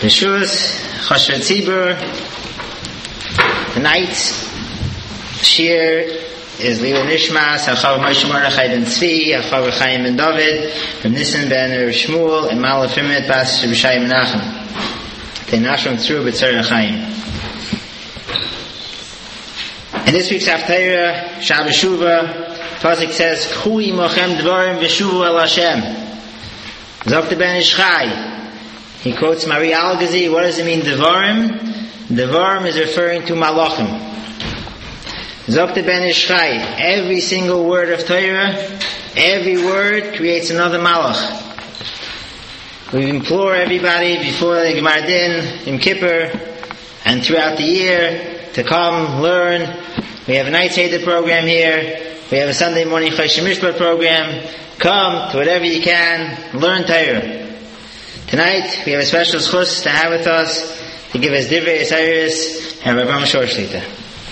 B'Shus Chosher Tzibur. Tonight's shir is Lila Nishmas Hachav Moshe Mordechai ben Tzvi, Hachav Chaim ben David, from Nissen ben Shmuel, and Mala Fimet Bas B'Shai Menachem. They nashram through B'Tzar Chaim. In this week's Haftarah, Shabbos Shuvah, Pasuk says, "Chui mochem dvarim v'shuvu el Hashem." Zok ben Ish Chai. He quotes Maria Algazi. What does it mean, Devarim? Devarim is referring to Malachim. Zokte ben Ish Chai. Every single word of Torah, every word creates another Malach. We implore everybody before the Gemar Din, Yom Kippur, and throughout the year to come, learn. We have a night Seder program here. We have a Sunday morning Choshen Mishpat program. Come to whatever you can, learn Torah. Tonight, we have a special schus to have with us to give us Divrei Yisairis and Rav Ram Shor Shlita.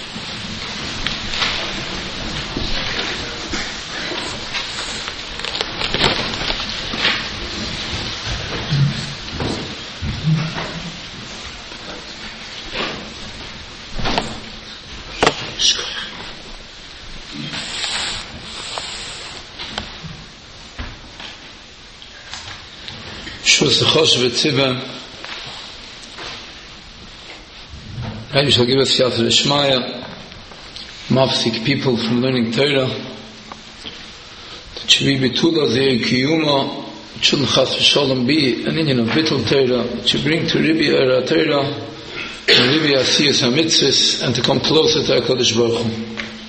Chosh v'tziva. I shall give us Yatzer Shmaya, mafsik people from learning Torah. That should be betula zeir kiyuma. It shouldn't chas v'shalom be an Indian of bittul Torah. It should bring to Ribi Era Torah and Ribi Asiyas HaMitzvahs, and to come closer to HaKadosh Baruch Hu.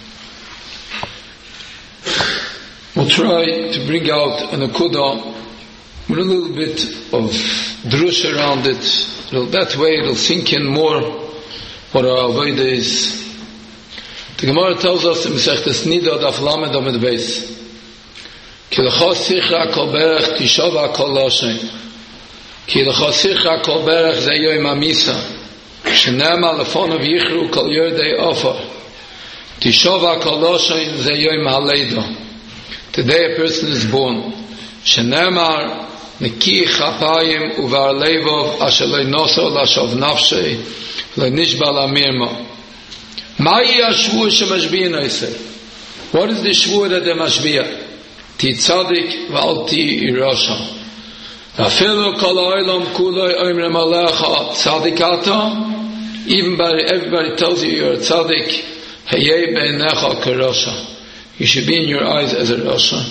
We'll try to bring out an akudah with a little bit of drush around it. That way it'll sink in more what our avodah is. The Gemara tells us in Masechtas Nida Daf Lamed Amud Beis, Ki lecha sicha kol berech tishava kol lashem. Ki lecha sicha kol berech ze yoyim hamisa. Shenema lefonav yichru kol yordei ofar. Tishava kol lashem ze yoyim haleida. Today a person is born. Shenema Neki chapayim uvar levov asher lo noso lashov nafshei lo nishba lamirma. Ma'i hashvua shemashbiyin oiseh. What is the shvua that they mashbiya? Ti tzadik v'al ti irasha. Afilu kol ha'olam kuloi oimrem alecha tzadikata. Even everybody tells you you're a tzadik. Hayei beinecha kerasha. You should be in your eyes as a rasha.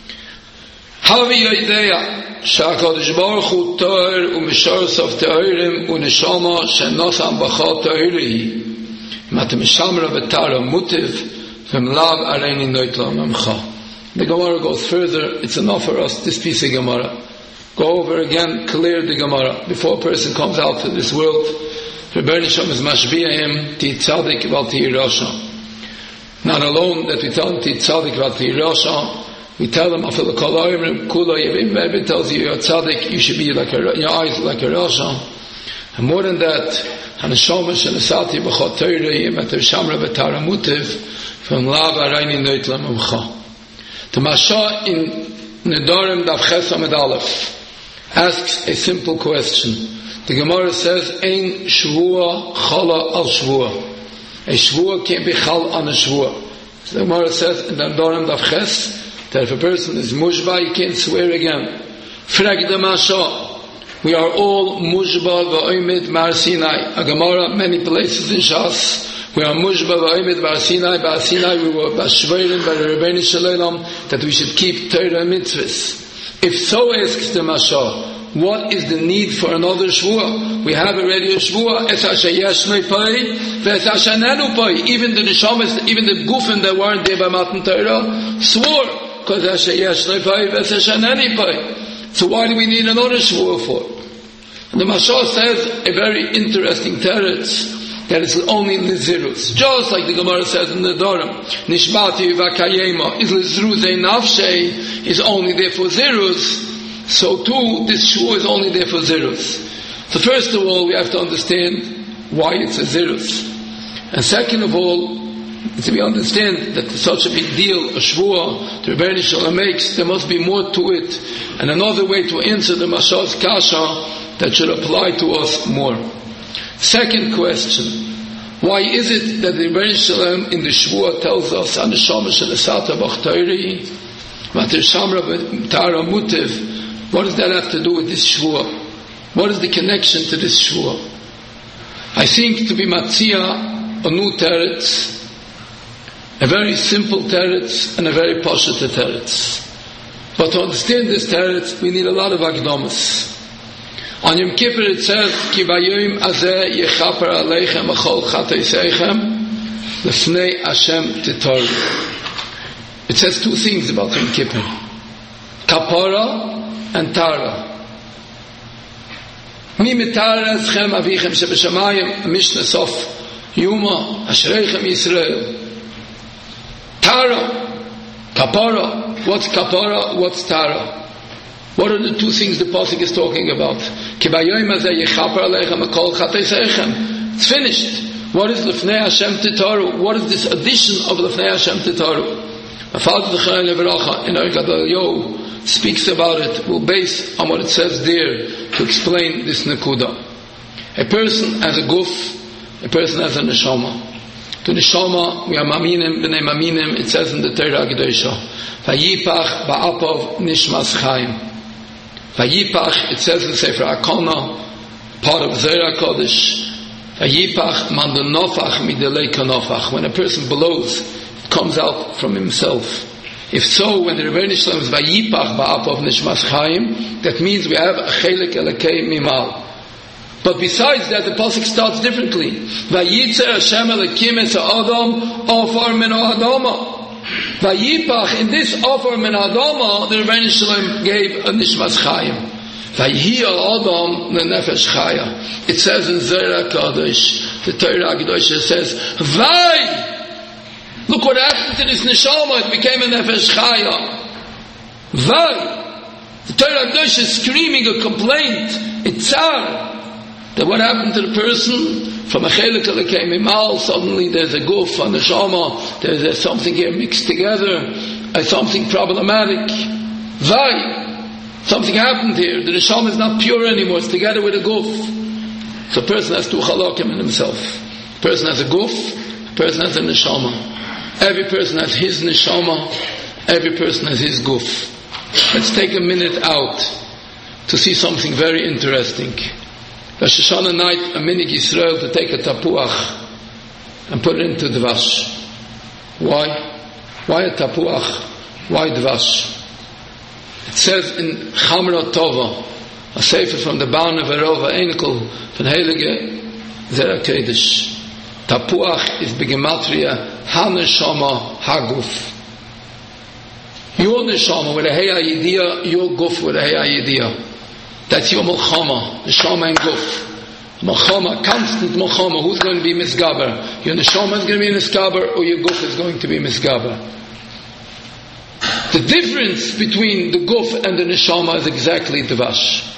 Havi yodeya. שהקדוש ברוך הוא טהור ומשורס טהורים ונשמה שנוסם בכל טהורי. אם אתה משמר וטהר מוטב ומלאו עליני נויטלה ממך. The Gemara goes further. It's enough for us, this piece of Gemara. Go over again, clear the Gemara. Before a person comes out to this world, Rebbeinu Shem is mashbi'ahim ti tzadik val ti rasha. Not alone that we tell him ti tzadik val ti rasha, we tell them, after the Koloim, Kula, Yevim, tells you, you're a tzaddik, you should be like your eyes like a rasha. And more than that, Hanashomish and Asati, B'chot Teirei, Yemet Shamra V'tara Mutiv, from Lav Arayni Neutlam Amcha. The Masha in Nedarim Daf Ches Amud Aleph asks a simple question. The Gemara says, Ein Shvua Chala Al Shvua. A Shvua can't be Chal on a Shvua. So the Gemara says in Nedarim Daf Ches, that if a person is mushba, he can't swear again. Frag the Masha. We are all mushba v'oimid mar Sinai. A Gemara, many places in Shas, we are mushba v'oimid mar Sinai. Bar Sinai, we were bashveirim by the Rebbeinu Shalom that we should keep Torah mitzvahs. If so, asks the Masha, what is the need for another shvua? We have already a shvua. Es hashayesh pai, ve'es hashanenu pai. Even the neshamas, even the gufen that weren't there by Matan Torah, swore. So why do we need another shvua for? And the Mashal says a very interesting teretz that is only Nizirus. Just like the Gemara says in the Dorim, Nishbati v'kayema is Lizruzei nafshei is only there for Zirus. So too, this shvua is only there for Zirus. So first of all, we have to understand why it's a Zirus. And second of all, so we understand that such a big deal, a shvua, the Rebbeinu Shalom makes, there must be more to it. And another way to answer the Mashal's kasha that should apply to us more. Second question. Why is it that the Rebbeinu Shalom in the Shvuah tells us on the Neshama shel Esata b'Chtoiri, Matir Shamra Tara Mutiv? What does that have to do with this Shvuah? What is the connection to this Shvuah? I think to be Matzia a new teretz, a very simple teretz and a very pashut teretz. But to understand this teretz, we need a lot of agnomas. On Yom Kippur it says, Ki bayom azeh yechaper aleichem achol chateiseichem lefnei Hashem titoru. It says two things about Yom Kippur. Kapara and Tara. Mi mitara eschem avichem shebeshamayim, Mishnah Sof Yuma, Ashreichem Yisrael. Tara, Kapara. What's Kapara? What's Tara? What are the two things the Pasuk is talking about? It's finished. What is Lefnei Hashem Titaru? What is this addition of Lefnei Hashem Titaru? My father, the Chaim Leveracha, in Oik Adal speaks about it. We'll base on what it says there to explain this Nekuda. A person has a guf, a person has a neshama. To neshama, we are maminim, b'nei maminim, it says in the Torah Kedosha, Vayipach ba'apov nishmas chaim. Vayipach, it says in Sefer Akona, part of Zohar Kodesh, Vayipach mandanofach midelei kanofach. When a person blows, it comes out from himself. If so, when the Rebbeinu Shalom is Vayipach ba'apov nishmas chaim, that means we have a chelik elokei mimal. But besides that, the pasuk starts differently. Vayitzer Hashem Elokim es ha'adam ofar min ha'adama. Vayipach, in this offer min ha'adama, the Rebbeinu Shalom gave a nishmas chayim. Vayhi ha'adam lenefesh chaya. It says in Zohar Kodesh, the Torah Kedoshah says, Vay! Look what happened to this neshama, it became a nefesh chaya. Vay! The Torah Kedoshah is screaming a complaint, itzar, that what happened to the person from a chelik elokei mimal, suddenly there's a guf on the neshama, there's something here mixed together, something problematic. Vay! Something happened here. The neshama is not pure anymore, it's together with a guf. So a person has two halakim in himself. A person has a guf, a person has a neshama. Every person has his neshama, every person has his guf. Let's take a minute out to see something very interesting. Rosh Hashanah night, a minig Yisrael to take a tapuach and put it into dvash. Why? Why a tapuach? Why dvash? It says in Chamra Tova, a sefer from the Baal Neverova Einkel from Heilige Zera Kodesh. Tapuach is begematria haneshama haguf. Your neshama with a hey idea, your guf with a hey idea. That's your Mulchama, Neshama and Guf. Mulchama, constant Mulchama. Who's going to be Misgaber? Your Neshama is going to be Misgaber, or your Guf is going to be Misgaber. The difference between the Guf and the Neshama is exactly Dvash.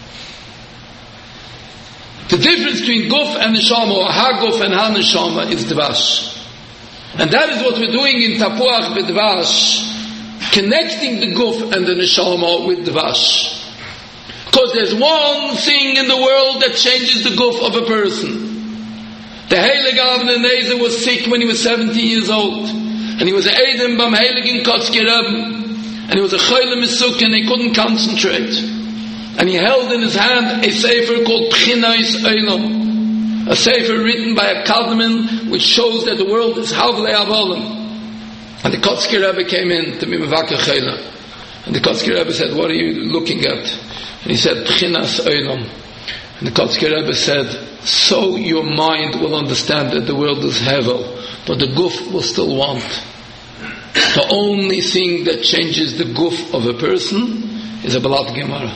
The difference between Guf and Neshama, or Ha-Guf and Ha-Neshama, is Dvash. And that is what we're doing in Tapuach B'Dvash, connecting the Guf and the Neshama with Dvash. Because there's one thing in the world that changes the guf of a person. The Heilige Avnei Nezer was sick when he was 17 years old. And he was a Eidem Bam Heiligen Kotzker Rebbe. And he was a Choyle Mesuk and he couldn't concentrate. And he held in his hand a sefer called Pchinais Eilam. A sefer written by a Kadmon which shows that the world is Havlei Avolim. And the Kotzker Rebbe came in to be Mevakeh Chayla. And the Kotzker Rebbe said, what are you looking at? And he said, Pchinas Eilam. And the Kotzker Rebbe said, so your mind will understand that the world is Hevel, but the guf will still want. The only thing that changes the guf of a person is a Balat Gemara.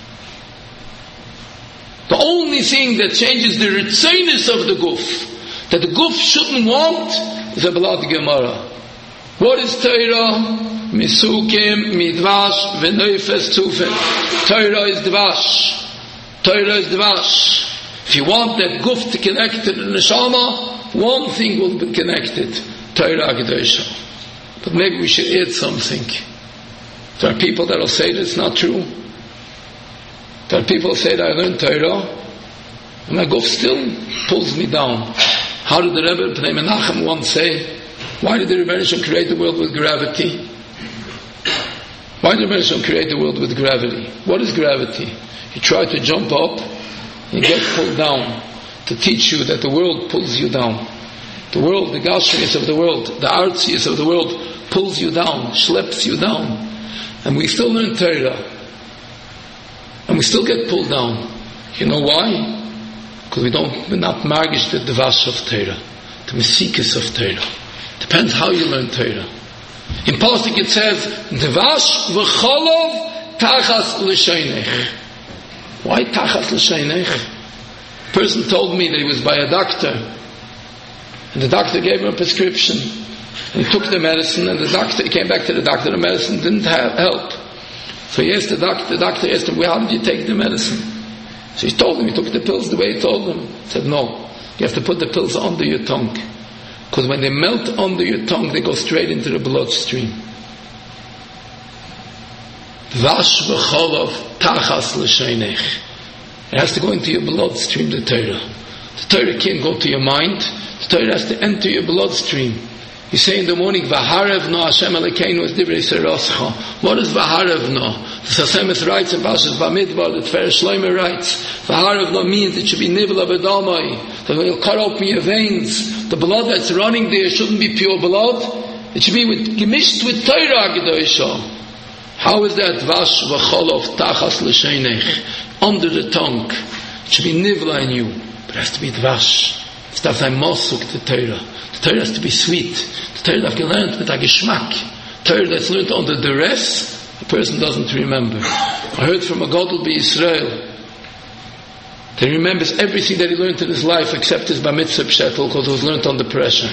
The only thing that changes the ritzinus of the guf, that the guf shouldn't want, is a Balat Gemara. What is Torah? Misukim, Midvash, V'noifes Tufen. Torah is Dvash. Torah is Dvash. If you want that guf to connect to the neshama, one thing will be connected. Torah Kedosha. But maybe we should add something. There are people that will say that's not true. There are people who say that I learned Torah, and my guf still pulls me down. How did the Rebbe Pnei Menachem once say, why did the Rebbe Nishon create the world with gravity? Why did the Rebbe Nishon create the world with gravity? What is gravity? You try to jump up, you get pulled down, to teach you that the world pulls you down. The world, the gashmius of the world, the artsius of the world pulls you down, schleps you down. And we still learn Torah. And we still get pulled down. You know why? Because we're not margish the devash of Torah, the mesikis of Torah. Depends how you learn Torah. In Pasuk it says, devash v'cholov tachas l'shaynech. Why tachas l'shaynech? A person told me that he was by a doctor, and the doctor gave him a prescription, and he took the medicine, and he came back to the doctor, the medicine didn't help. So he asked the doctor asked him, well, how did you take the medicine? So he told him, he took the pills the way he told him. He said, no, you have to put the pills under your tongue, because when they melt under your tongue, they go straight into the bloodstream. Vash v'cholov tachas l'shaynech. It has to go into your bloodstream, the Torah. The Torah can't go to your mind. The Torah has to enter your bloodstream. You say in the morning, V'harev no Hashem Elokeinu es divrei seroscha. What is V'harev no? The Sasemis writes in Pashas Bamidbar, the Tfer Shlomo writes, V'harev no means it should be nivla b'damai, that will cut open your veins. The blood that's running there shouldn't be pure blood. It should be gemished with Torah Gedosha. How is that? Vash v'cholov tachas l'shaynech. Under the tongue. It should be nivla in you. But it has to be dvash. It's that I mosuk the Torah. The Torah has to be sweet. The Torah that I've learned with a geschmack. Torah that's learned under duress, the person doesn't remember. I heard from a Gadol B'Yisrael that he remembers everything that he learned in his life except his Bar Mitzvah Pshetel, because it was learned under pressure.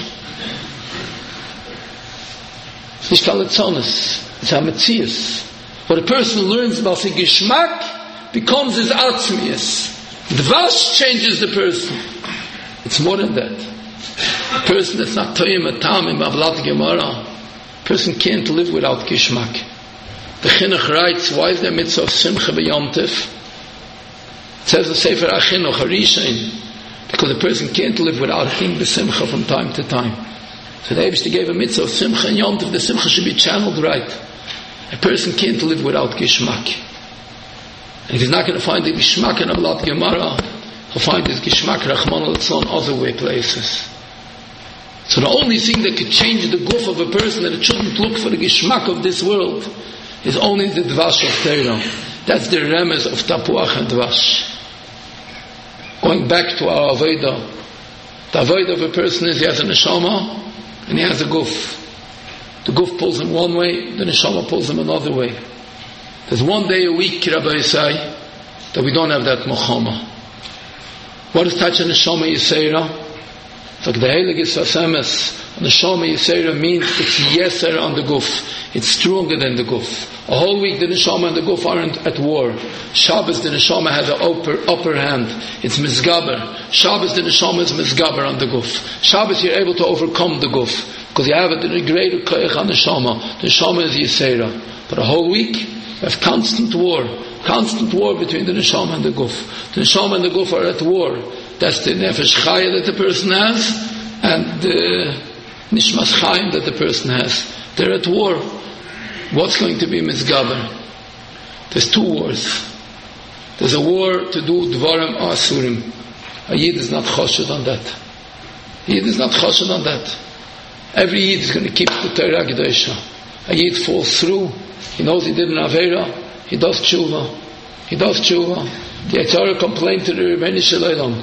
It's nicht Kalitzonis. It's Hametzias. What a person learns about the geschmack becomes his atzmius. Dvash changes the person. It's more than that. A person that's not toyim atam in Bavlat Gemara, a person can't live without geschmack. The Chinuch writes, why is there mitzvah of simcha b'Yom Tov? It says the Sefer HaChinuch, Harishain, because a person can't live without being b'simcha from time to time. So the Eibishter gave a mitzvah of simcha and Yom Tov. The simcha should be channeled right. A person can't live without geschmack. And if he's not going to find the geschmack in Bavlat Gemara, he'll find his geschmack Rachmana litzlan other way places. So the only thing that could change the guf of a person, that it shouldn't look for the geschmack of this world, is only the dvash of Torah. That's the remez of tapuach and dvash. Going back to our avodah, the avodah of a person is he has a neshama and he has a guf. The guf pulls him one way, the neshama pulls him another way. There's one day a week, Rabbi Yisai, that we don't have that mochama. What is touch a neshama Yisera? It's like the Heilige Sasemes. Neshama Yisera means it's yeser on the guf. It's stronger than the guf. A whole week the neshama and the guf aren't at war. Shabbos the neshama has an upper hand. It's mizgaber. Shabbos the neshama is mizgaber on the guf. Shabbos you're able to overcome the guf, because you have a greater koyach on the neshama. The neshama is Yisera. But a whole week you have constant war between the neshama and the guf. The neshama and the guf are at war. That's the nefesh chaya that the person has, and the nishmas chayim that the person has. They're at war. What's going to be mizgaber? There's two wars. There's a war to do dvarim asurim. A yid is not choshed on that. Every yid is going to keep the Torah Gedosha. A yid falls through. He knows he did an avera. He does tshuva. The Yetzirah complained to the Rebbeinu Shalom.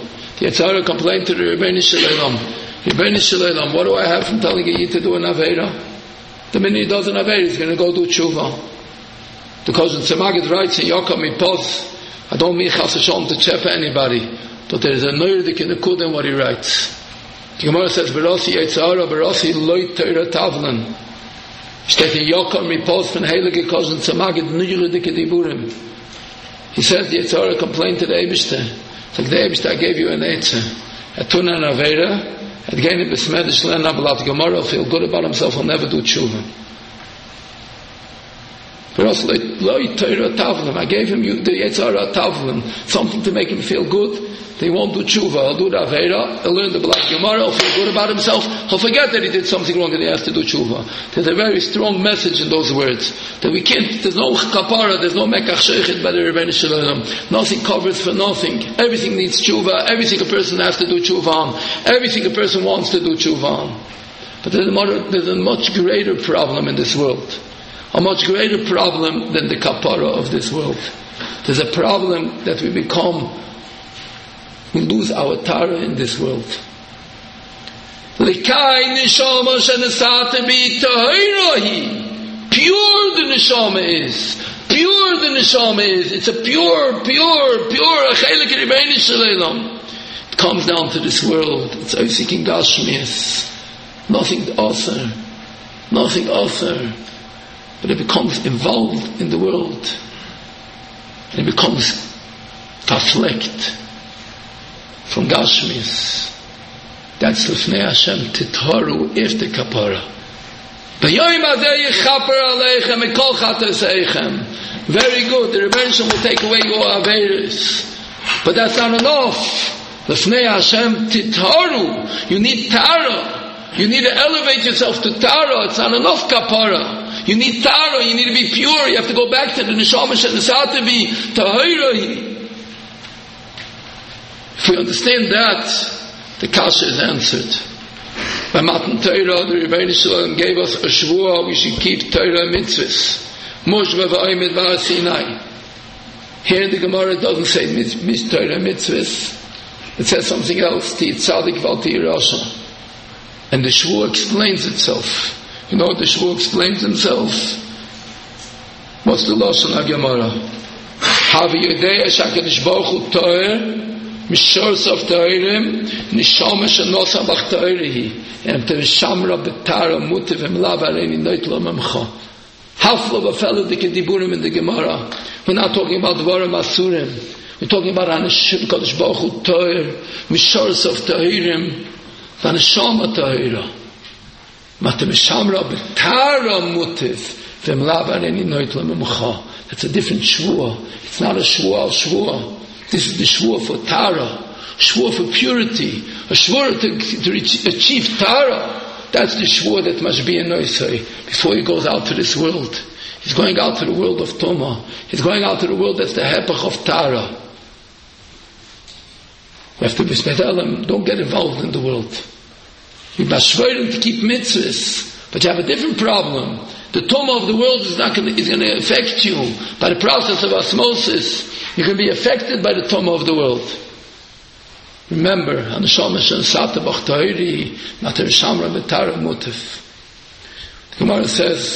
Rebbeinu Shalom, what do I have from telling a yid to do an avera? The minute he does an avera, he's going to go do tshuva. Because when Tzemagid writes in Yokam Mipos, I don't mean chas v'shalom to chepa anybody, but there is a noirdik in the kud in what he writes. The Gemara says, Berasi Yetzirah, Berasi loy Torah tavlan. Steht in Yokam Mipos von heilige Kozen Tzemagid noirdik diburim. He says the Yetzirah complained to the Eibishter. It's like the Eibishter, I gave you an Eitzah. At Tuna and Avera, at Geni Besmedish Len Abbalat Gemara, he'll feel good about himself, he'll never do tshuva. I gave him the Yetzirah Tavlim, something to make him feel good. He won't do tshuva. He'll do the Aveira. He'll learn the Black Gemara. He'll feel good about himself. He'll forget that he did something wrong and he has to do tshuva. There's a very strong message in those words. That we can't, there's no kapara, there's no mekach shechet by the Rebbeinu Shalom. Nothing covers for nothing. Everything needs tshuva. Everything a person has to do tshuva on. Everything a person wants to do tshuva on. But there's a much greater problem in this world. A much greater problem than the kapara of this world. There's a problem that we lose our Tara in this world. Pure the neshama is. Pure the neshama is. It's a pure. It comes down to this world. It's seeking Gashmias. Nothing author. But it becomes involved in the world. And it becomes taflekt from Gashmis. That's Lefnei Hashem Titharu Ifte Kapara. Very good. The Rebbeinu will take away your Averis. But that's not enough. Lefnei Hashem Titharu. You need Tara. You need to elevate yourself to Tara. It's not enough Kapara. You need Tara. You need to be pure. You have to go back to the Neshama Shenesatabi Tahirahi. If we understand that, the Kasha is answered. By Matan Torah, the Rebbeinu Shalom gave us a shvua, we should keep Torah mitzvahs. Moshva v'ayimid v'asinai. Here the Gemara doesn't say Torah mitzvahs. It says something else, Ti tzadik val ti rasha. And the shvua explains itself. You know what the shvua explains himself? What's the Lashon HaGemara? Havi yodei HaKadosh Baruch Hu Torah Mishors of Ta'irim, Nishama Shanosa Bach Ta'irihi, and Tereshamra Betara Mutiv Emlava Reini Neutla Memcha. Hafla Bafela Dike Diburim in the Gemara. We're not talking about Dvarim Asurim. We're talking about Anashim Kadosh Baruch Hu Ta'ir, Mishors of Ta'irim, Vanashama Ta'ira. Matemeshamra Betara Mutiv Emlava Reini Neutla Memcha. That's a different shvua. It's not a shvua. This is the shvua for Tara, shvua for purity, a shvua to achieve Tara. That's the shvua that must be in Noisai before he goes out to this world. He's going out to the world of Toma. He's going out to the world that's the hepech of Tara. You have to be smedalim. Don't get involved in the world. You must swear to keep mitzvahs, but you have a different problem. The Toma of the world is going to affect you by the process of osmosis. You can be affected by the Toma of the world. Remember, Hanashama Shat Bach Ta'iri, Mater Shamra Betara Mutif. The Gemara says,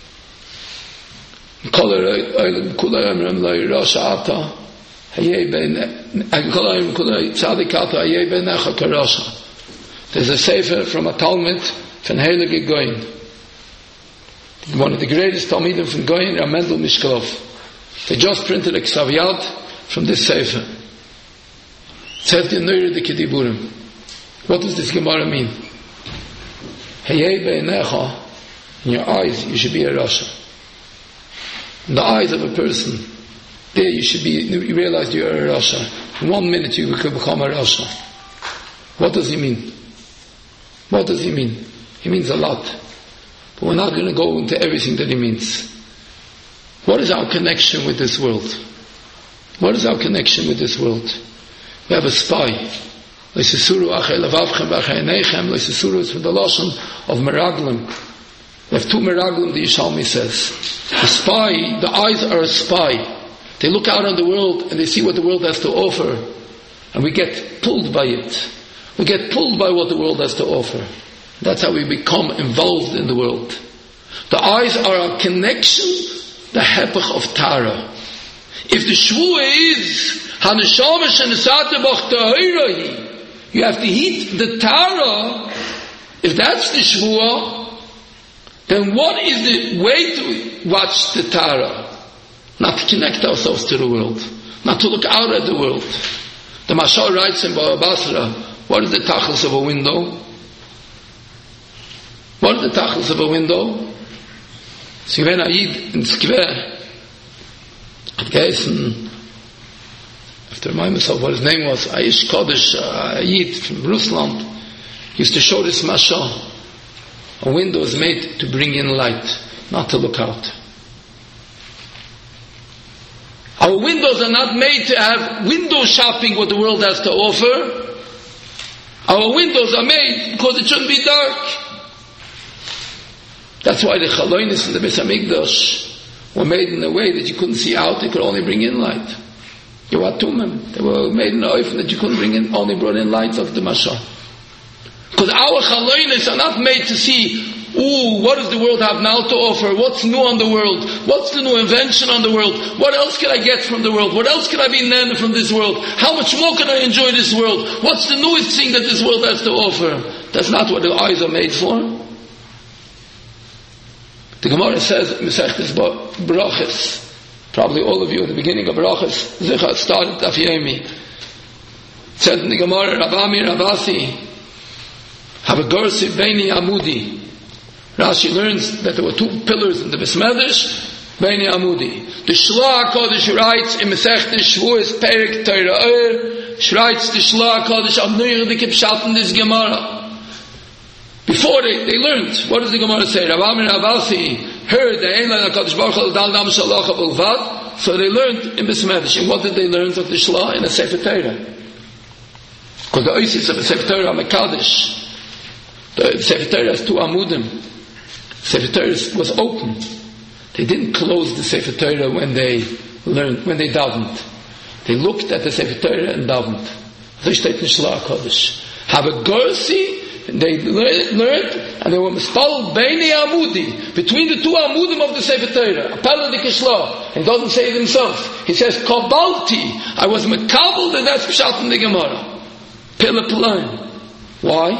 there's a sefer from a Talmud from Heilige Goyin. One of the greatest Talmidim from Goyin, Ramendel Mishkalov. They just printed a Ksav Yad from this sefer. It says the Neure de Kediburim. What does this Gemara mean? Heyei be'enecha, in your eyes you should be a Rasha. In the eyes of a person, there you realize you're a Rasha. In 1 minute you could become a Rasha. What does he mean? What does he mean? He means a lot. But we're not going to go into everything that he means. What is our connection with this world? What is our connection with this world? We have a spy. Leisesuru achei levavchem v'achei neichem. Leisesuru is from the lashon of meraglim. We have 2 meraglim, the Yishalmi says. The spy, the eyes are a spy. They look out on the world and they see what the world has to offer. And we get pulled by it. We get pulled by what the world has to offer. That's how we become involved in the world. The eyes are our connection, the hepech of Tara. If the shvua is Haneshama Shenesata Bach Ta'irahi, you have to heat the Tara. If that's the shvua, then what is the way to watch the Tara? Not to connect ourselves to the world, not to look out at the world. The Mashal writes in Baba Basra, what is the tachlis of a window? What is the tachlis of a window? Sie gewähne Aid in Square, hat geheißen, after remind myself what his name was, Aish Kodesh, Aid from Rusland, used to show this mashal. A window is made to bring in light, not to look out. Our windows are not made to have window shopping what the world has to offer. Our windows are made because it shouldn't be dark. That's why the chalonis in the Beis HaMikdash were made in a way that you couldn't see out, they could only bring in light. You were tumim. They were made in a way that you couldn't bring in, only brought in lights of the mashal. Because our chalonis are not made to see, what does the world have now to offer? What's new on the world? What's the new invention on the world? What else can I get from the world? What else can I be learning from this world? How much more can I enjoy this world? What's the newest thing that this world has to offer? That's not what the eyes are made for. The Gemara says, Mesechtes Brachos, probably all of you at the beginning of Brachos, Zichar started Daf Yomi. It says in the Gemara, Rabami Ravasi, have a Gorsi Beini Amudi. Rashi learns that there were 2 pillars in the Beis Medrash, Beini Amudi. The Shloah HaKodesh writes in Mesechtes Shavuos Perek Torah writes the Shloah HaKodesh Al Nuyach the Kipshat in this Gemara. Before they learned, what does the Gemara say? Rabbi Ravasi heard the Einlein HaKadosh Baruch Hu Dal Dam Shalach Bulvad, so they learned in Beis Medrash. And what did they learn of the Shloah? In a Sefer Torah. Because the Oisis of the Sefer Torah Mekadosh, the Sefer Torah has 2 amudim. Sefer Torah was open. They didn't close the Sefer Torah when they learned, when they davened. They looked at the Sefer Torah and davened. So steht in Shloah HaKodesh. Have a Gorsi, and they learned, and they were mispalled Beini Amudi, between the 2 amudim of the Sefer Torah. Apella de Kishla. He doesn't say it himself. He says, Kabalti, I was mekabel, and that's Pshat in the Gemara. Pilla Pelaim. Why?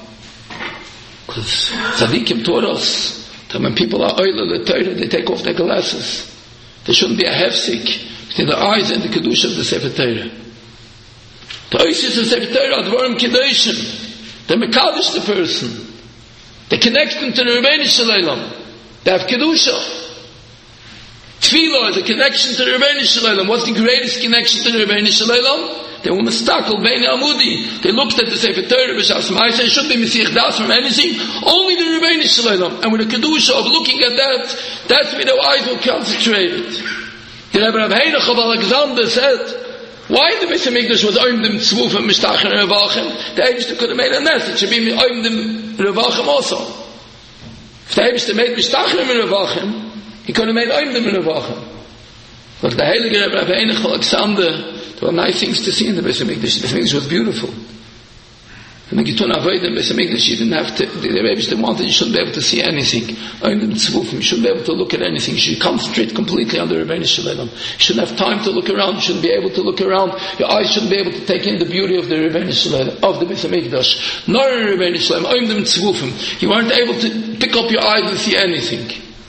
Because Tzadikim taught us that when people are oil the Torah, they take off their glasses. There shouldn't be a hefsik between the eyes and the Kedusha of the Sefer Torah. The Oisis of the Sefer Torah, Advarim Kedoshim, they mekadosh the person. They connect them to the Rebbeinu Shalom. They have Kedusha. Tefillah is a connection to the Rebbeinu Shalom. What's the greatest connection to the Rebbeinu Shalom? They were mistakel Beini Amudi. They looked at the Sefer Torah b'Shas Ma'aseh. It shouldn't be Mesiach Das from anything. Only the Rebbeinu Shalom. And with the Kedusha of looking at that, that's where their eyes were concentrated. The Rebbe Rav Heinach of Alexander said, why the Beis HaMikdash was oimdim tzvuf and mishtach and revachim? The Eibishter could have made a nest. It should be oimdim revachim also. If the Eibishter made mishtach and revachim, he could have made oimdim revachim. But the Heilige Rebbe Rav Heinach of Alexander, there were nice things to see in the Beis HaMikdash. The Beis HaMikdash was beautiful. And when you turn avoid the Beis HaMikdash, you didn't have to, the Eibishter wanted, you shouldn't be able to see anything. Oimdim tzvufim, you shouldn't be able to look at anything. You should concentrate completely on the Rebbeinu Shalom. You shouldn't have time to look around. You shouldn't be able to look around. Your eyes shouldn't be able to take in the beauty of the Rebbeinu Shalom, of the Beis HaMikdash. Nor the Rebbeinu Shalom, oimdim tzvufim. You weren't able to pick up your eyes and see anything.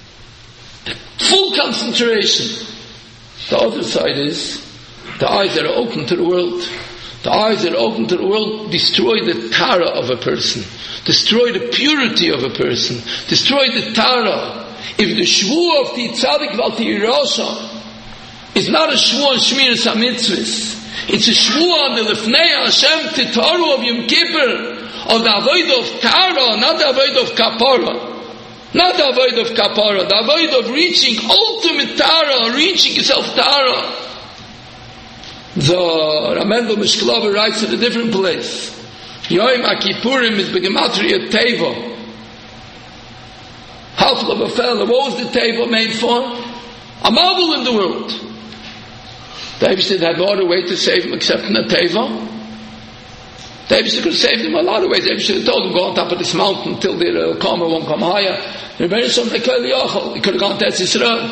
Full concentration. The other side is the eyes that are open to the world. The eyes that are open to the world destroy the tara of a person, destroy the purity of a person, destroy the tara. If the shvuah of the tzaddik val ti'irasha is not a shvuah on shmiras hamitzvos, it's a shvuah on the lefnei Hashem titaru of Yom Kippur, of the avodah of tara, not the avodah of kapara. Not the avodah of kapara, the avodah of reaching ultimate tara, reaching yourself tara. The Ramendel Mishklava writes in a different place. Yom HaKippurim is begematria teva. Half of a fellow. What was the teva made for? A marvel in the world. The Eibishter had no other way to save him except in a teva. The Eibishter could have saved him a lot of ways. The Eibishter told him, go on top of this mountain until the Karma won't come higher. He could have gone to Eretz Yisrael.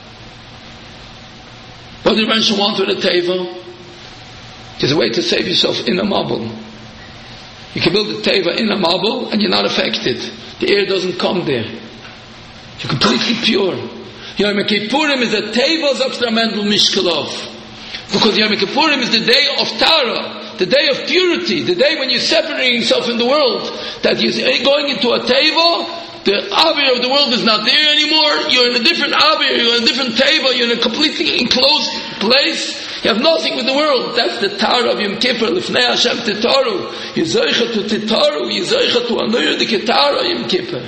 What did the Rebbeinu want with a teva? There's a way to save yourself in a marble. You can build a teva in a marble and you're not affected. The air doesn't come there. You're completely pure. Yom Kippurim is a teva Zakstramendel Mishkalov. Because Yom Kippurim is the day of Tara, the day of purity, the day when you're separating yourself in the world, that you're going into a teva The Avir of the world is not there anymore. You're in a different Avir, you're in a different table, you're in a completely enclosed place. You have nothing with the world. That's the Tara of Yom Kippur. Lifnei Hashem Titaru. Yizoicha to Titaru. Yizoicha to Anur the Ketara Yom Kippur.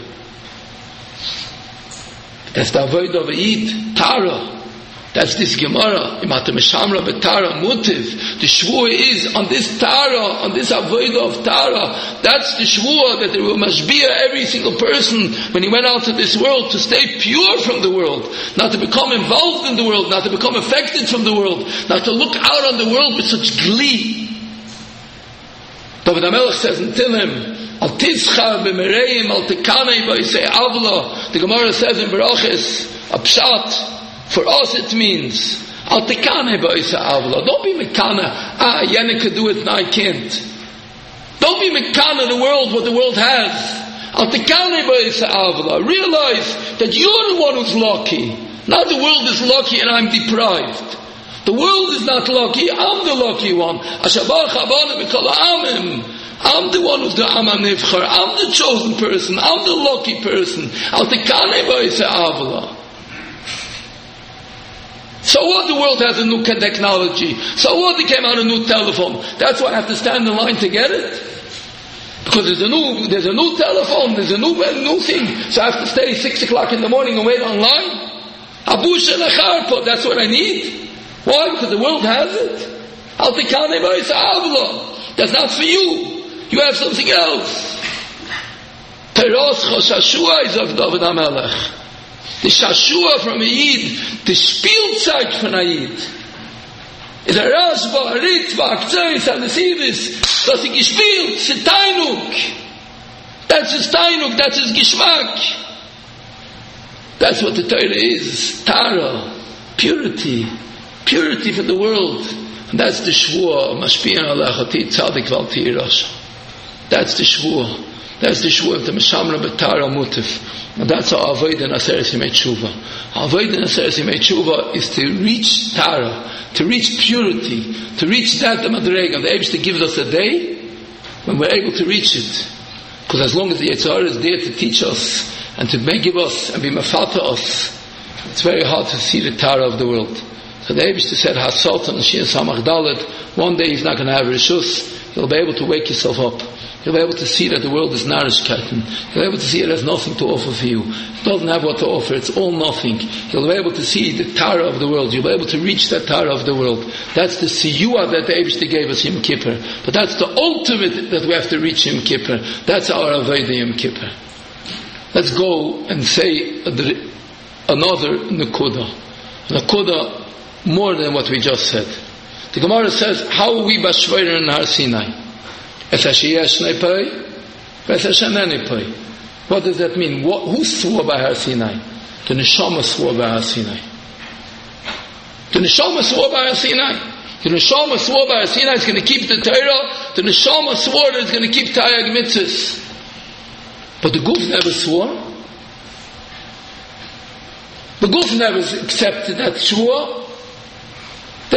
That's the Avodah of Eid. Tara. That's this Gemara. Imata Meshamra B'Tara Mutiv. The Shvuah is on this Tara, on this Avodah of Tara. That's the Shvuah that there will mashbiah every single person when he went out to this world to stay pure from the world, not to become involved in the world, not to become affected from the world, not to look out on the world with such glee. David HaMelech says in Tehillim, Al Tizcha b'mereim al tekanei b'isei avla. The Gemara says in Berachos, a pshat. For us it means, Al tekanei b'isei avla. Don't be mekana, Yene could do it and I can't. Don't be mekana the world, what the world has. Al tekanei b'isei avla. Realize that you're the one who's lucky. Not the world is lucky and I'm deprived. The world is not lucky, I'm the lucky one. I'm the one who's the Am HaNivchar. I'm the chosen person. I'm the lucky person. So what? The world has a new technology. So what? They came out a new telephone. That's why I have to stand in line to get it. Because there's a new telephone. There's a new thing. So I have to stay 6 o'clock in the morning and wait online. Abush and Acharpo. That's what I need. Why? Because the world has it. That's not for you. You have something else. Shashua is of David HaMelech. The Shashua from Eid, the Spielzeug from Eid. Is a Rashba, a Ritva, a Kzeis, a Nesivis. Das ist gespielt, das ist Tainuk. That's his Tainuk, that's his Geschmack. That's what the Torah is. Tara, purity. Purity for the world. And that's the Shvuah. Mashpi'an alachati tzadik val ti'irash. That's the Shvuah. That's the Shvuah of the Meshamra B'Tara Mutif. And that's our Avodah Naseres Yemei Tshuva. Our Avodah Naseres Yemei Tshuva is to reach Tara, to reach purity, to reach that the Madrega. The Eibishter gives us a day when we're able to reach it. Because as long as the Yetzer Hara is there to teach us and to give us and be mafata us, it's very hard to see the Tara of the world. So the Eibishter said, HaSultan Shir Samach Dalet, one day he's not going to have Rishus, you'll be able to wake yourself up. You'll be able to see that the world is Narishkeiten. You'll be able to see it has nothing to offer for you. It doesn't have what to offer, it's all nothing. You'll be able to see the Tara of the world. You'll be able to reach that Tara of the world. That's the Siyua that the Eibishter gave us Yom Kippur. But that's the ultimate that we have to reach Yom Kippur. That's our Avodah Yom Kippur. Let's go and say another Nekuda. Nekuda more than what we just said. The Gemara says, how are we Bashvair in Har Sinai? What does that mean? Who swore by Har Sinai? The Neshama swore by Har Sinai. The Neshama swore by Har Sinai. The Neshama swore by Har Sinai is going to keep the Torah. The Neshama swore that it's going to keep Tayag Mitzvahs. But the Guf never swore. The Guf never accepted that Shua. The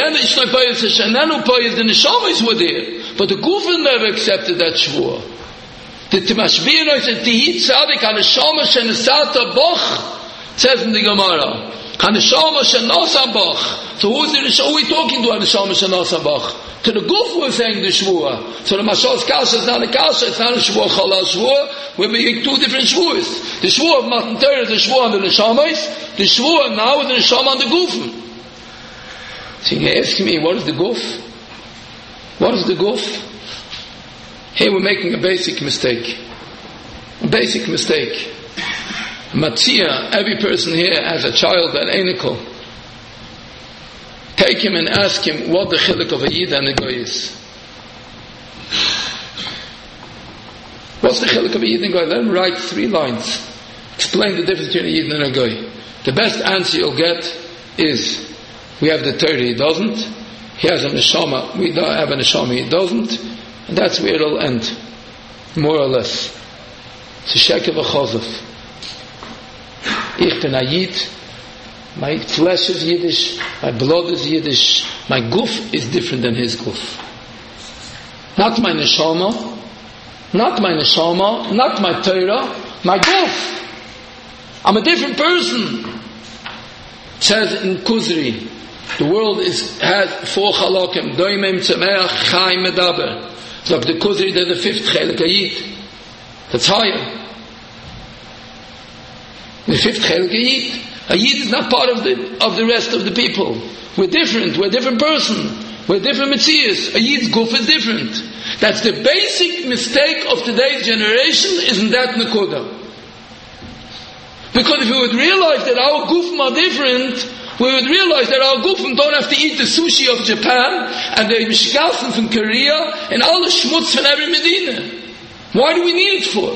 Neshamas were there, but the Gufin never accepted that Shvua. The Timashbir said, Tihi Tzadik HaNeshama Shenesata Boch, says in the Gemara. HaNeshama Shenasa Boch. So who are we talking to HaNeshama Shenasa Boch? To the Guf we're saying the Shvua. So the Mashal's Kasha is not a Kasha, it's not a Shvua Chalal Shvua. We're making two different Shvuas. The Shvua of Matan Torah is the Shvua on the Neshamas. The Shvua now is the Neshama on the Gufin. So you ask me, what is the Guf? What is the Guf? Here we're making a basic mistake. A basic mistake. Matzia, every person here has a child at Einikel. Take him and ask him what the chiluk of a Yid and a Goy is. What's the chiluk of a Yid and a Goy? Let him write 3 lines. Explain the difference between a Yid and a Goy. The best answer you'll get is, we have the Torah, he doesn't. He has a Neshama, we don't have a Neshama, he doesn't. And that's where it'll end. More or less. It's a sheker v'chozov. Ich bin a Yid. My flesh is Yiddish. My blood is Yiddish. My guf is different than his guf. Not my Neshama. Not my Neshama. Not my Torah. My guf. I'm a different person. It says in Kuzri, the world has 4 chalakim. Doimim, Tzemeach, Chai, Medaber. So the Kuzri, there's the 5th chelak, Ayid. That's higher. The 5th chelak, Ayid. Ayid is not part of the rest of the people. We're different. We're a different person. We're different Metzias. Ayid's guf is different. That's the basic mistake of today's generation, isn't that Nakuda? Because if we would realize that our gufim are different, we would realize that our gufim don't have to eat the sushi of Japan and the mishgalfen from Korea and all the schmutz from every Medina. Why do we need it for?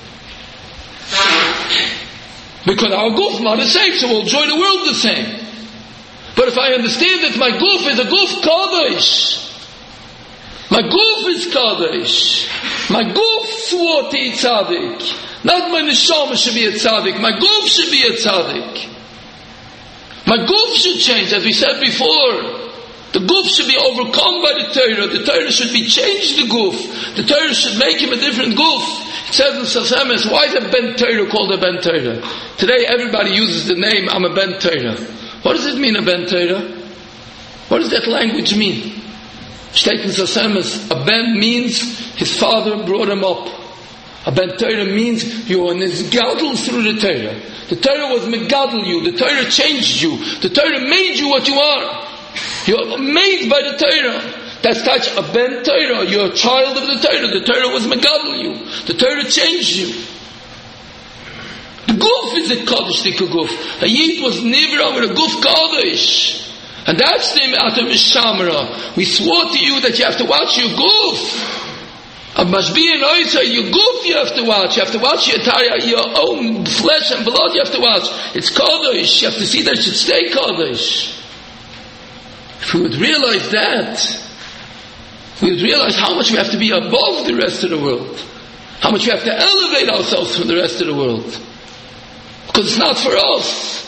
Because our gufim are the same, so we'll enjoy the world the same. But if I understand that my guf is a guf kadosh, my guf is kadosh, my guf swore to eat tzaddik, not my neshama should be a tzaddik, my guf should be a tzaddik. My guf should change, as we said before. The guf should be overcome by the Torah. The Torah should be changed the guf. The Torah should make him a different guf. It says in Sasemes, why is a Ben Torah called a Ben Torah? Today everybody uses the name, I'm a Ben Torah. What does it mean, a Ben Torah? What does that language mean? Steht in Sasemes, a Ben means his father brought him up. A Ben Torah means you are nisgadol through the Torah. The Torah was megadol you. The Torah changed you. The Torah made you what you are. You're made by the Torah. That's touch a Ben Torah. You're a child of the Torah. The Torah was megadol you. The Torah changed you. The guf is a kaddish guf. A yid was nivra with a guf kaddish. And that's the atam mishamra. We swore to you that you have to watch your guf. A mashbi and oisa, your guf you have to watch. You have to watch your tara, your own flesh and blood you have to watch. It's kaddish. You have to see that it should stay kaddish. If we would realize that, we would realize how much we have to be above the rest of the world. How much we have to elevate ourselves from the rest of the world. Because it's not for us.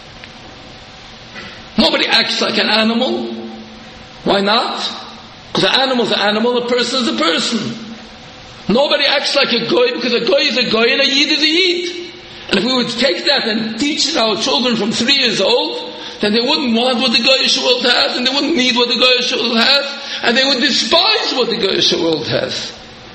Nobody acts like an animal. Why not? Because an animal is an animal, a person is a person. Nobody acts like a goy, because a goy is a goy and a yid is a yid. And if we would take that and teach it our children from 3 years old, then they wouldn't want what the goyish world has, and they wouldn't need what the goyish world has, and they would despise what the goyish world has.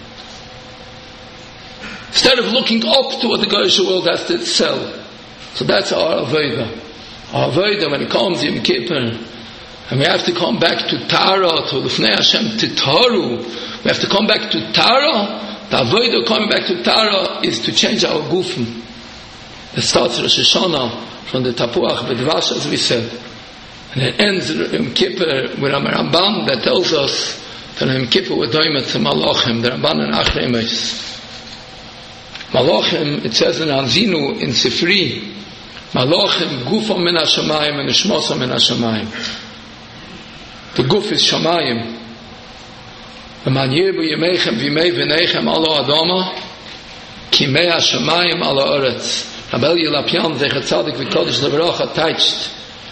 Instead of looking up to what the goyish world has to sell. So that's our avodah. Our avodah, when it comes Yom Kippur, and we have to come back to Tara, to Lufnei Hashem, to Taru. We have to come back to Tara. The avodah coming back to Tara is to change our gufim. It starts Rosh Hashanah from the Tapuach B'Dvash, as we said. And it ends Yom Kippur with a Ramban that tells us that Yom Kippur we're doing it to Malachim, the Ramban and Achrei Mos. Malachim, it says in Anzinu, in Sifri, Malachim gufam min hashamayim and nishmosam min hashamayim. The guf is shamayim. V'man yirbu yemeichem v'yimei v'neichem alo adama ki mei hashamayim ala oretz. Rabel Yelapyan zechat tzadik v'kodesh lebracha touched.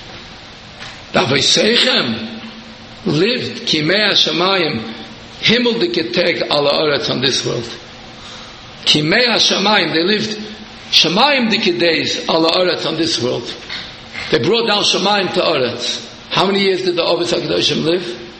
Davoseichem lived ki mei hashamayim himmel diketeg ala oretz on this world. Ki mei hashamayim, they lived Shamayim dike days ala Oretz on this world. They brought down Shamayim to Oretz. How many years did the Ovetz HaKadoshim live?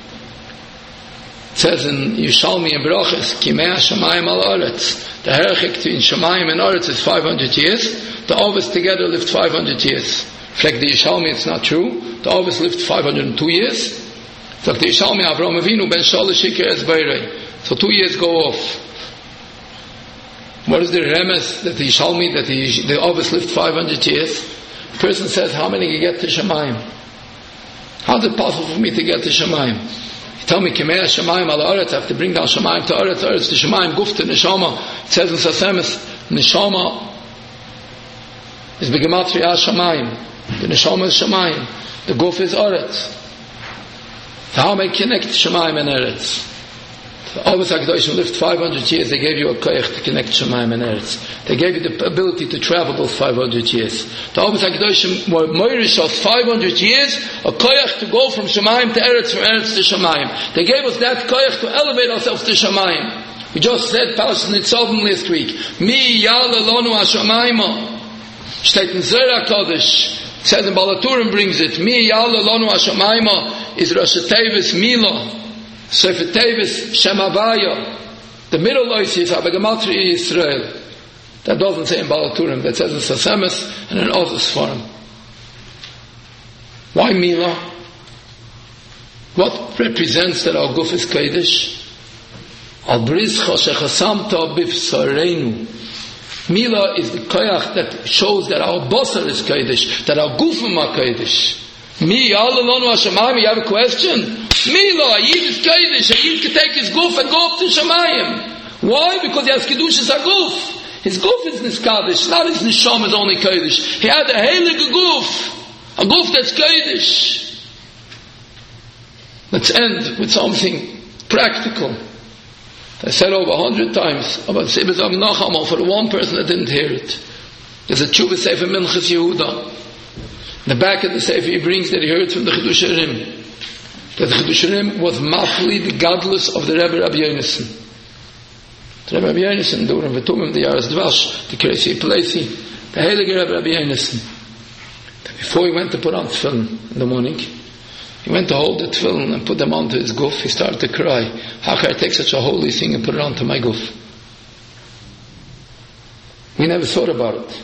It says in Yishalmi and Brachas, Ki mei Shamayim ala Oretz. The herchik between Shamayim and Oretz is 500 years. The Ovetz together lived 500 years. Like the Yishalmi, it's not true. The Ovetz lived 502 years. So the Yishalmi Avraham Avinu ben Shalosh Shikar Es Beirei. So 2 years go off. What is the remes that the Yishalmi, that the Ovis lived 500 years? The person says, how many can get to Shemayim? How is it possible for me to get to Shemayim? You tell me, Kimei Shemayim ala Oretz, I have to bring down Shemayim to Oretz, Oretz to Shemayim, Guf to Neshama. It says in Sasemes, Neshama is Begematria Shemayim. The Neshama is Shemayim. The Guf is Oretz. So how may I connect Shemayim and Oretz? The Ovetz HaKadoshim lived 500 years. They gave you a koyach to connect Shemayim and Eretz. They gave you the ability to travel those 500 years. The Ovetz HaKadoshim were moirish us 500 years, a koyach to go from Shemayim to Eretz, from Eretz to Shemayim. They gave us that koyach to elevate ourselves to Shemayim. We just said Parashat Nitzavim last week. Mi yala lonu hashamayma. Steht in Zohar Kodesh. It says in Balaturim brings it. Mi yala lonu hashamayma is Rosh Tevis Mila. Sefer Tevis Shem Havaya. The middle Lois is Abagematria Yisrael. That doesn't say in Balaturim. That says in Sasemes and in others form. Why Mila? What represents that our guf is Kodesh? Al brizcha shechasamta b'fsareinu. Mila is the koyach that shows that our basar is Kodesh, that our gufim are Kodesh. Mi alalonu hashamayim. You have a question? Mila, a Yid is Kodesh. A Yid can take his guf and go up to Shamayim. Why? Because he has kedushas aguf. His guf is niskadesh, not his neshama is only Kodesh. He had a heilige guf, a guf that's Kodesh. Let's end with something practical. I said over 100 times about Sibbe Zog Nachama for the one person that didn't hear it. There's a Tshuva Sefer Minchas Yehuda. In the back of the Sefer he brings that he heard from the Chidush Rim. That the Chidush Rim was mafli the godless of the Rebbe Rabbi Yonason. The Rebbe Rabbi Yonason, during V'tumim, the Yaras Dvash, the Kresi Plesi, the Heilige Rebbe Rabbi Yonason. Before he went to put on tefillin in the morning, he went to hold the tefillin and put them onto his guf. He started to cry. How can I take such a holy thing and put it onto my guf? We never thought about it.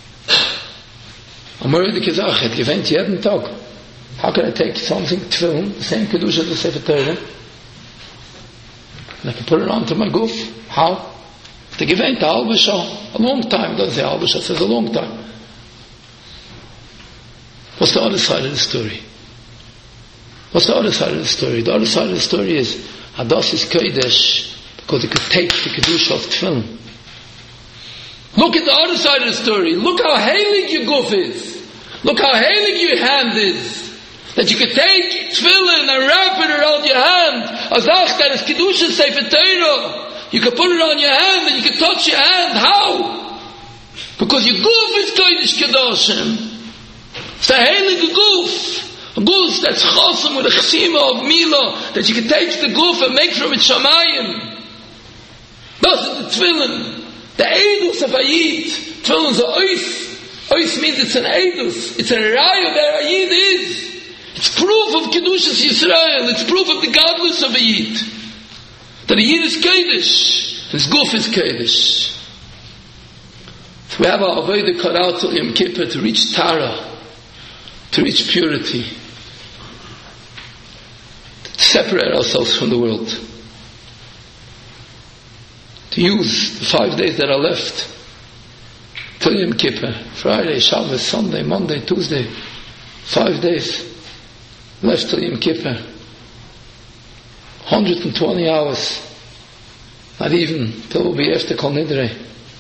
Amor de Kezachet, gewent jeden Tag. How can I take something, tefillin, the same kedusha as the Sefer Torah, and I can put it onto my guf? How? The gewent, a halbe shah, a long time. Doesn't say halbe shah, it says a long time. What's the other side of the story? What's the other side of the story? The other side of the story is Hadas is Kodesh because it could take the Kedusha of Tefillin. Look at the other side of the story. Look how heilig your guf is. Look how heilig your hand is. That you could take Tefillin and wrap it around your hand. Azach, that is Kedusha Sefer Torah. You could put it on your hand and you could touch your hand. How? Because your guf is Kodesh Kedoshim. It's a heilig guf. A guf that's chosam with a chsima of Mila, that you can take the guf and make from it Shamayim. That's the Tefillin. The Eidus of Ayid. Tefillin's a ois. Ois means it's an Eidus. It's a raya that Ayid is. It's proof of Kedushas Yisrael. It's proof of the godless of Ayid. That Ayid is Kodesh. His guf is Kodesh. So we have our Avodah cut out till Yom Kippur to reach Tara, to reach purity, to separate ourselves from the world, to use the 5 days that are left till Yom Kippur, Friday, Shabbos, Sunday, Monday, Tuesday, 5 days left till Yom Kippur, 120 hours, not even till we'll be after Kol Nidrei.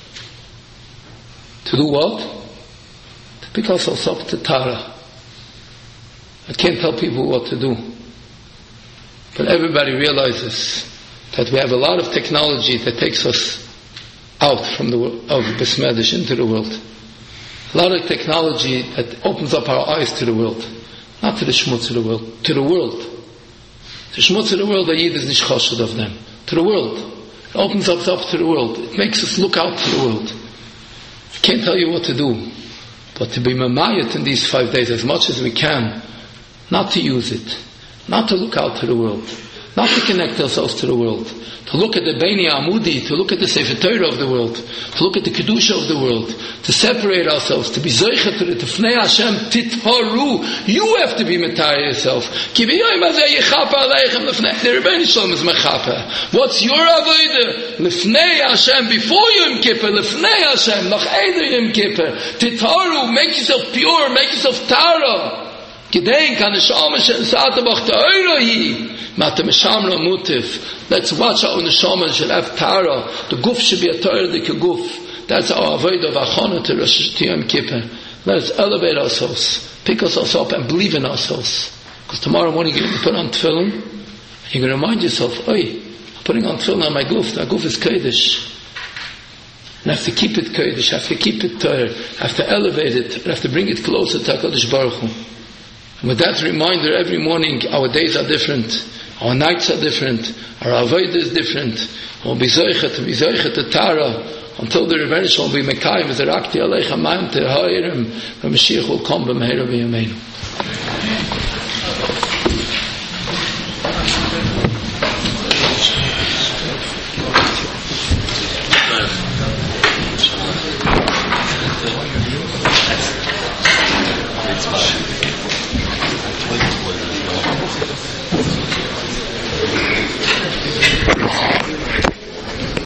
To do what? To pick ourselves up to Tara. I can't tell people what to do. But everybody realizes that we have a lot of technology that takes us out from the world of Besmedish into the world. A lot of technology that opens up our eyes to the world. Not to the schmutz of the world. To the world. The schmutz of the world, the Yid is nicht choshed of them. To the world. It opens us up to the world. It makes us look out to the world. I can't tell you what to do. But to be mamayat in these 5 days as much as we can, not to use it, not to look out to the world, not to connect ourselves to the world, to look at the Beini Amudi, to look at the Sefer Torah of the world, to look at the Kedusha of the world, to separate ourselves, to be Zoichet to the Tefnei Hashem Titharu. You have to be Metar yourself. Ki b'yoyim hazeh yichapa aleichem lefnei. The Rebbeinu Shalom is mechaper. What's your avodah? Lefnei Hashem, before Yom Kippur, Lefnei Hashem, nach Eider Yom Kippur. Titharu, make yourself pure, make yourself Tara. Gedenk an neshama she'esata bach ta'oirahi. Mata meshamra mutif. Let's watch our neshama shall have Tara. The guf should be a Torah like a guf. That's our avodah of achana to Rosh Yom Kippur. Let's elevate ourselves, pick ourselves up and believe in ourselves. Because tomorrow morning you're going to put on tefillin, and you're going to remind yourself, I'm putting on tefillin on my guf. That guf is Kodesh. And I have to keep it Kodesh, I have to keep it Torah, I have to elevate it, I have to bring it closer to HaKadosh Baruch Hu. And with that reminder, every morning our days are different, Our nights are different. Our avodah is different. We'll be zoichet the Tara until the revenge will be Mekayim with the Rakti Aleichem Mayim Terha'irem. The Mashiach will come b'meira v'yameinu. It's